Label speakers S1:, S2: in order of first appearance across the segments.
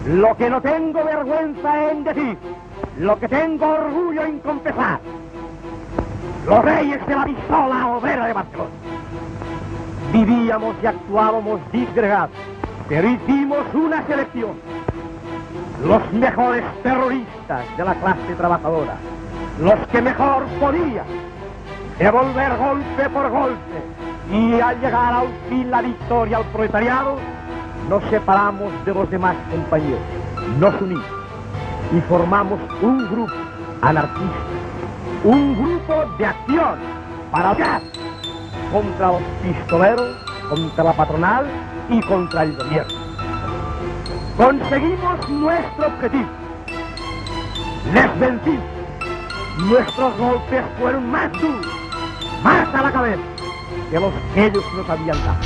S1: lo que no tengo vergüenza en decir, lo que tengo orgullo en confesar. Los reyes de la pistola obrera de Barcelona. Vivíamos y actuábamos disgregados, pero hicimos una selección. Los mejores terroristas de la clase trabajadora, los que mejor podían devolver golpe por golpe, y al llegar al fin la victoria al proletariado, nos separamos de los demás compañeros, nos unimos y formamos un grupo anarquista, un grupo de acción para luchar contra los pistoleros, contra la patronal y contra el gobierno. Conseguimos nuestro objetivo, les vencimos, nuestros golpes fueron más duros, más a la cabeza que los que ellos nos habían dado.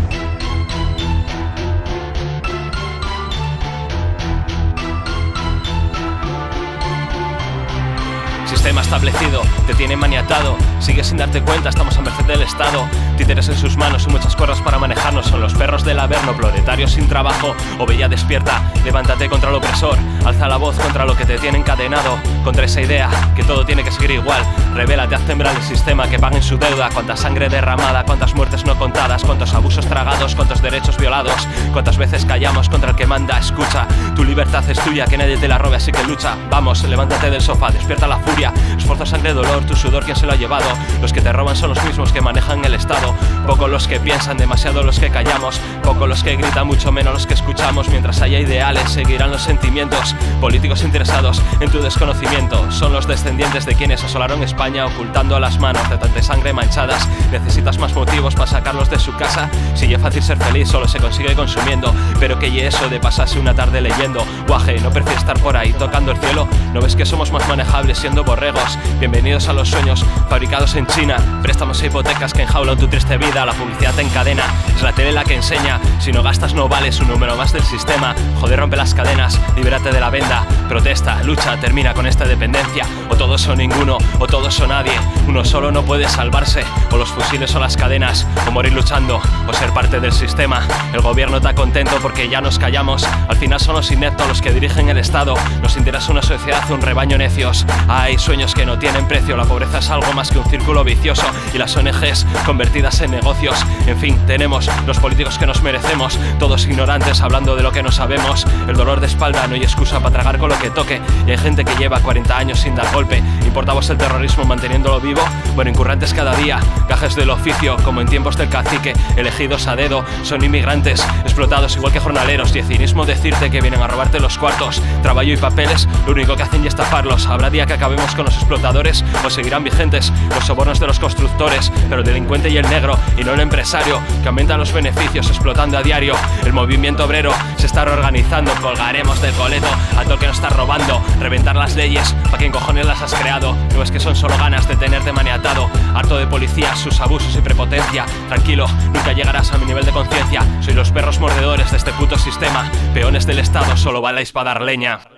S2: Sistema establecido, te tiene maniatado. Sigues sin darte cuenta, estamos a merced del Estado. Títeres en sus manos y muchas cuerdas para manejarnos. Son los perros del Averno, proletarios sin trabajo. Oveja despierta, levántate contra el opresor. Alza la voz contra lo que te tiene encadenado. Contra esa idea, que todo tiene que seguir igual. Revélate, haz temblar el sistema, que paguen su deuda. Cuánta sangre derramada, cuántas muertes no contadas, cuántos abusos tragados, cuántos derechos violados. Cuántas veces callamos contra el que manda, escucha. Tu libertad es tuya, que nadie te la robe, así que lucha. Vamos, levántate del sofá, despierta la furia. Esfuerzo, sangre, dolor, tu sudor, ¿quién se lo ha llevado? Los que te roban son los mismos que manejan el Estado. Pocos los que piensan, demasiado los que callamos. Pocos los que gritan, mucho menos los que escuchamos. Mientras haya ideales, seguirán los sentimientos. Políticos interesados en tu desconocimiento. Son los descendientes de quienes asolaron España, ocultando las manos de tanta sangre manchadas. Necesitas más motivos para sacarlos de su casa. Si es fácil ser feliz, solo se consigue consumiendo. Pero que eso de pasarse una tarde leyendo. Guaje, ¿no prefieres estar por ahí tocando el cielo? ¿No ves que somos más manejables siendo borregos? Bienvenidos a los sueños fabricados en China. Préstamos e hipotecas que enjaulan tu triste vida. La publicidad te encadena, es la tele la que enseña. Si no gastas no vales, un número más del sistema. Joder, rompe las cadenas, libérate de la venda. Protesta, lucha, termina con esta dependencia. O todos o ninguno, o todos o nadie. Uno solo no puede salvarse. O los fusiles o las cadenas. O morir luchando, o ser parte del sistema. El gobierno está contento porque ya nos callamos. Al final son los ineptos los que dirigen el Estado. Nos interesa una sociedad, un rebaño necios. Hay sueños que no tienen precio. La pobreza es algo más que un círculo vicioso. Y las ONGs convertidas en negocios. En fin, tenemos los políticos que nos merecemos. Todos ignorantes hablando de lo que no sabemos. El dolor de espalda no hay excusa para tragar con lo que toque. Y hay gente que lleva 40 años sin dar golpe. ¿Importamos el terrorismo manteniéndolo vivo? Bueno, incurrentes cada día, gajes del oficio, como en tiempos del cacique, elegidos a dedo. Son inmigrantes, explotados igual que jornaleros. Y el cinismo decirte que vienen a robarte los cuartos. Trabajo y papeles, lo único que hacen es estafarlos. Habrá día que acabemos con los explotadores, o seguirán vigentes los sobornos de los constructores. Pero el delincuente y el negro, y no el empresario, que aumenta los beneficios explotando a diario. El movimiento obrero se está reorganizando. Colgaremos del coleto a todo el que nos está robando. Reventar las leyes, ¿para quién cojones las has creado? No es que son solo ganas de tenerte maniatado. Harto de policías, sus abusos y prepotencia. Tranquilo, nunca llegarás a mi nivel de conciencia. Soy los perros mordedores de este puto sistema. Peones del Estado, solo valéis para dar leña.